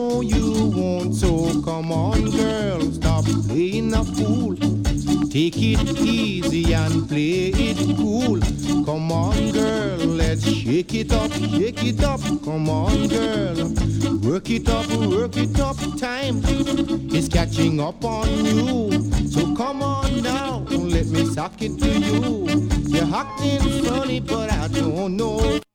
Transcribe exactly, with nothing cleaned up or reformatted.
know you won't. So come on, girl, stop playing a fool. Take it easy and play it cool. Come on, girl, let's shake it up, shake it up. Come on, girl, work it up, work it up. Time is catching up on you. So come on now, let me sock it to you. You're acting funny, but I don't know.